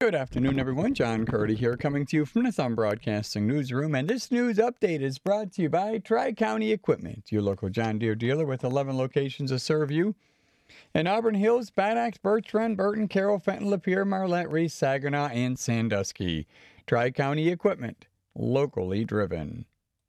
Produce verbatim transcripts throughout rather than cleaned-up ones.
Good afternoon, everyone. John Curdy here, coming to you from the Thumb Broadcasting Newsroom. And this news update is brought to you by Tri-County Equipment, your local John Deere dealer with eleven locations to serve you. In Auburn Hills, Bad Axe, Birch Run, Burton, Carroll, Fenton, Lapeer, Marlette, Reese, Saginaw, and Sandusky. Tri-County Equipment, locally driven.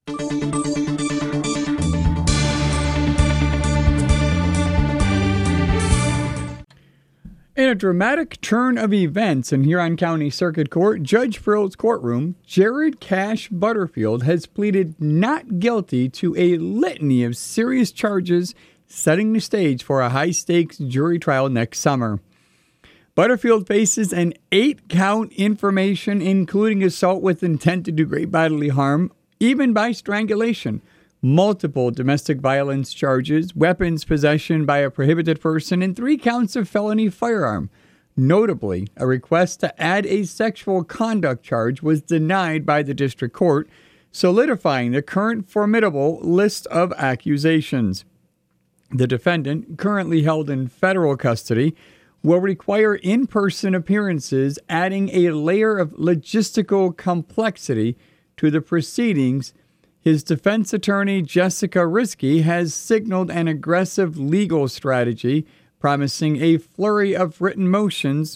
In a dramatic turn of events in Huron County Circuit Court, Judge Frill's courtroom, Jared Cash Butterfield has pleaded not guilty to a litany of serious charges, setting the stage for a high-stakes jury trial next summer. Butterfield faces an eight-count information, including assault with intent to do great bodily harm, even by strangulation, multiple domestic violence charges, weapons possession by a prohibited person, and three counts of felony firearm. Notably, a request to add a sexual conduct charge was denied by the district court, solidifying the current formidable list of accusations. The defendant, currently held in federal custody, will require in-person appearances, adding a layer of logistical complexity to the proceedings. His defense attorney, Jessica Risky, has signaled an aggressive legal strategy, promising a flurry of written motions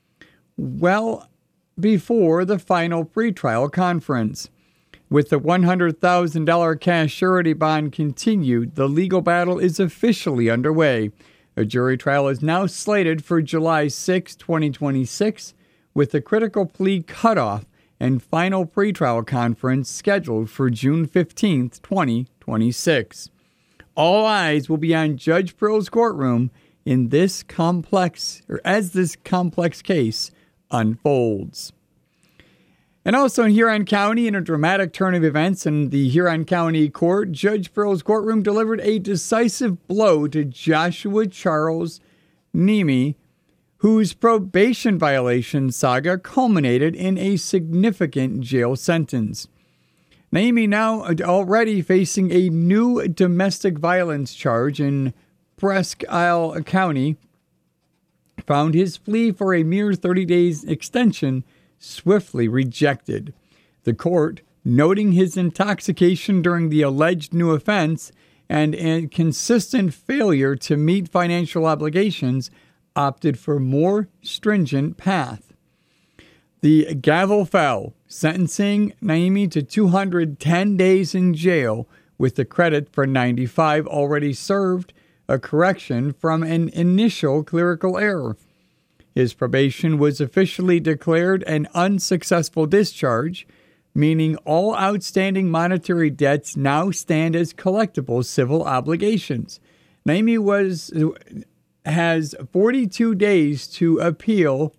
well before the final pretrial conference. With the one hundred thousand dollars cash surety bond continued, the legal battle is officially underway. A jury trial is now slated for July sixth, twenty twenty-six, with the critical plea cutoff and final pretrial conference scheduled for June fifteenth, twenty twenty-six. All eyes will be on Judge Frill's courtroom in this complex, or as this complex case unfolds. And also in Huron County, in a dramatic turn of events in the Huron County Court, Judge Frill's courtroom delivered a decisive blow to Joshua Charles Nemi, whose probation violation saga culminated in a significant jail sentence. Naimi, now already facing a new domestic violence charge in Presque Isle County, found his plea for a mere thirty days extension swiftly rejected. The court, noting his intoxication during the alleged new offense and a consistent failure to meet financial obligations, opted for more stringent path. The gavel fell, sentencing Naimi to two hundred ten days in jail with the credit for ninety-five already served, a correction from an initial clerical error. His probation was officially declared an unsuccessful discharge, meaning all outstanding monetary debts now stand as collectible civil obligations. Naimi was has forty-two days to appeal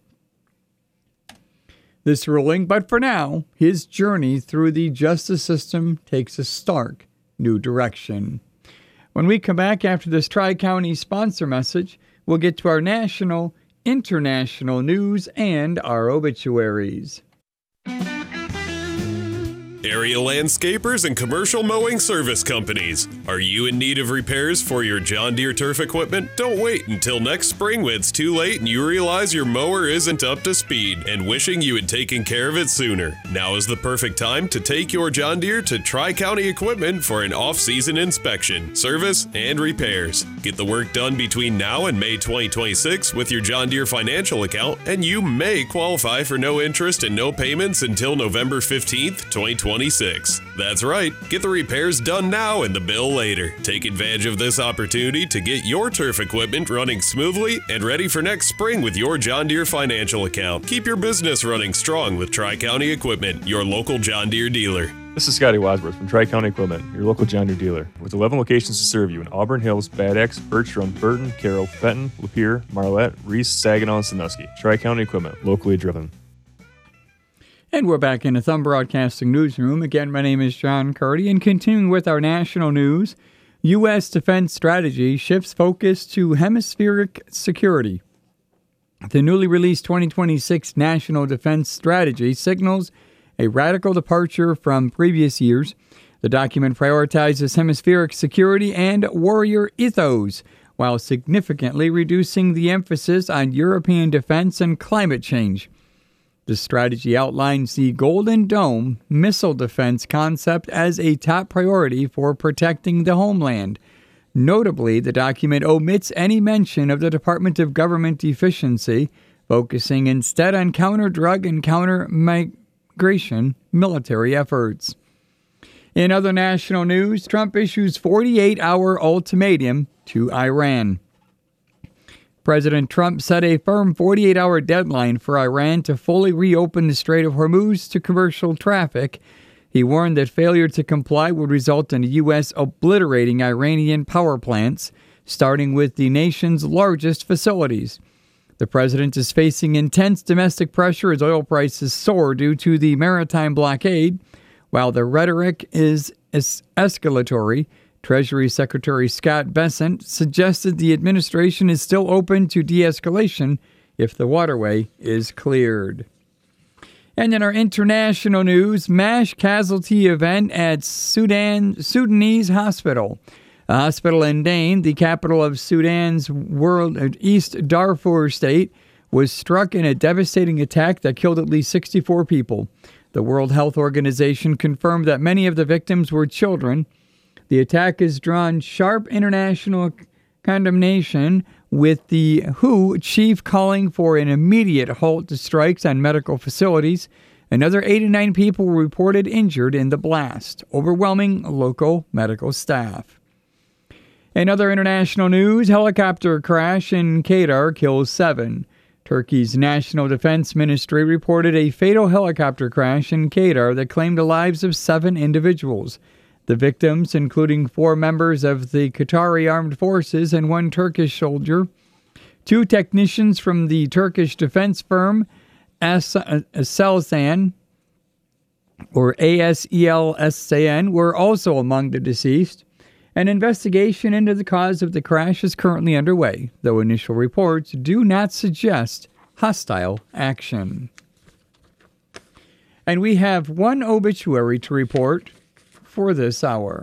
this ruling, but for now, his journey through the justice system takes a stark new direction. When we come back after this Tri-County sponsor message, we'll get to our national, international news and our obituaries. Area landscapers and commercial mowing service companies. Are you in need of repairs for your John Deere turf equipment? Don't wait until next spring when it's too late and you realize your mower isn't up to speed and wishing you had taken care of it sooner. Now is the perfect time to take your John Deere to Tri-County Equipment for an off-season inspection, service, and repairs. Get the work done between now and May twenty twenty-six with your John Deere financial account, and you may qualify for no interest and no payments until November fifteenth, twenty twenty-six. That's right, get the repairs done now and the bill later. Take advantage of this opportunity to get your turf equipment running smoothly and ready for next spring with your John Deere financial account. Keep your business running strong with Tri-County Equipment, your local John Deere dealer. This is Scotty Wadsworth from Tri-County Equipment, your local John Deere dealer, with eleven locations to serve you in Auburn Hills, Bad Axe, Birch Run, Burton, Carroll, Fenton, Lapeer, Marlette, Reese, Saginaw, and Sandusky. Tri-County Equipment, locally driven. And we're back in the Thumb Broadcasting Newsroom. Again, my name is John Curdy, and continuing with our national news, U S defense strategy shifts focus to hemispheric security. The newly released twenty twenty-six National Defense Strategy signals a radical departure from previous years. The document prioritizes hemispheric security and warrior ethos, while significantly reducing the emphasis on European defense and climate change. The strategy outlines the Golden Dome missile defense concept as a top priority for protecting the homeland. Notably, the document omits any mention of the Department of Government efficiency, focusing instead on counter-drug and counter-migration military efforts. In other national news, Trump issues forty-eight hour ultimatum to Iran. President Trump set a firm forty-eight hour deadline for Iran to fully reopen the Strait of Hormuz to commercial traffic. He warned that failure to comply would result in the U S obliterating Iranian power plants, starting with the nation's largest facilities. The president is facing intense domestic pressure as oil prices soar due to the maritime blockade. While the rhetoric is es- escalatory, Treasury Secretary Scott Bessent suggested the administration is still open to de-escalation if the waterway is cleared. And in our international news, MASH casualty event at Sudan Sudanese hospital. A hospital in Dane, the capital of Sudan's world East Darfur state, was struck in a devastating attack that killed at least sixty-four people. The World Health Organization confirmed that many of the victims were children. The attack has drawn sharp international condemnation, with the W H O chief calling for an immediate halt to strikes on medical facilities. Another eighty-nine people were reported injured in the blast, overwhelming local medical staff. In other international news, helicopter crash in Qatar kills seven. Turkey's National Defense Ministry reported a fatal helicopter crash in Qatar that claimed the lives of seven individuals. The victims, including four members of the Qatari Armed Forces and one Turkish soldier, two technicians from the Turkish defense firm Aselsan, or A S E L S A N, were also among the deceased. An investigation into the cause of the crash is currently underway, though initial reports do not suggest hostile action. And we have one obituary to report for this hour.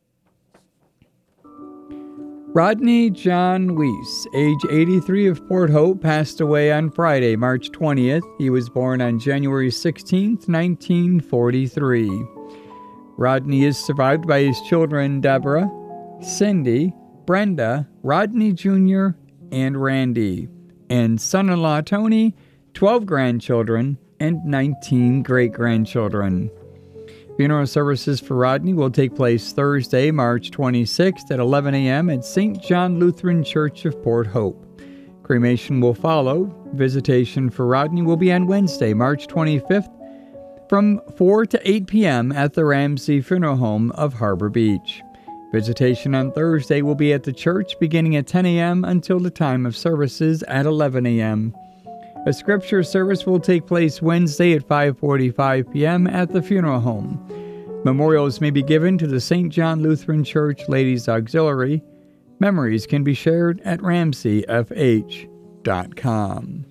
Rodney John Weiss, age eighty-three, of Port Hope, passed away on Friday, March twentieth. He was born on January sixteenth, nineteen forty-three. Rodney is survived by his children Deborah, Cindy, Brenda, Rodney Junior, and Randy, and son-in-law Tony, twelve grandchildren, and nineteen great-grandchildren. Funeral services for Rodney will take place Thursday, March twenty-sixth at eleven a.m. at Saint John Lutheran Church of Port Hope. Cremation will follow. Visitation for Rodney will be on Wednesday, March twenty-fifth from four to eight p.m. at the Ramsey Funeral Home of Harbor Beach. Visitation on Thursday will be at the church beginning at ten a.m. until the time of services at eleven a.m. A scripture service will take place Wednesday at five forty-five p.m. at the funeral home. Memorials may be given to the Saint John Lutheran Church Ladies Auxiliary. Memories can be shared at ramsey f h dot com.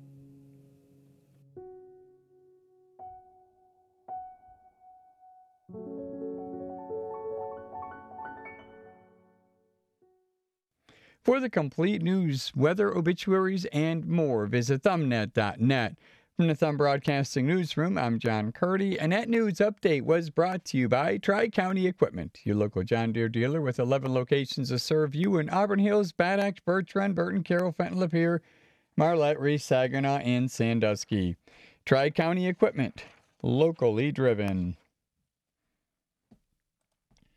For the complete news, weather, obituaries, and more, visit thumbnet dot net. From the Thumb Broadcasting Newsroom, I'm John Curdy, and that news update was brought to you by Tri-County Equipment, your local John Deere dealer with eleven locations to serve you in Auburn Hills, Bad Axe, Bertrand, Burton, Carroll, Fenton, Lapeer, Marlette, Reese, Saginaw, and Sandusky. Tri-County Equipment, locally driven.